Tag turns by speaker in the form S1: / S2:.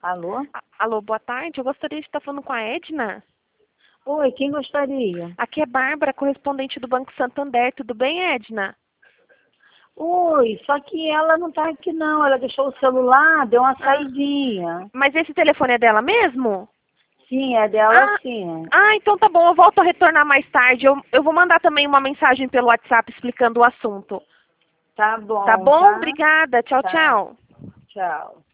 S1: Alô?
S2: Alô, boa tarde. Eu gostaria de estar falando com a Edna.
S1: Oi, quem gostaria?
S2: Aqui é Bárbara, correspondente do Banco Santander. Tudo bem, Edna?
S1: Oi, só que ela não tá aqui não, ela deixou o celular, deu uma
S2: Ah,
S1: saidinha.
S2: mas esse telefone é dela mesmo?
S1: Sim, é dela
S2: Ah,
S1: sim.
S2: então tá bom. Eu volto a retornar mais tarde. Eu vou mandar também uma mensagem pelo WhatsApp explicando o assunto.
S1: Tá
S2: Tá
S1: bom,
S2: bom?
S1: tá?
S2: Obrigada. Tchau,
S1: Tá,
S2: tchau.
S1: tchau.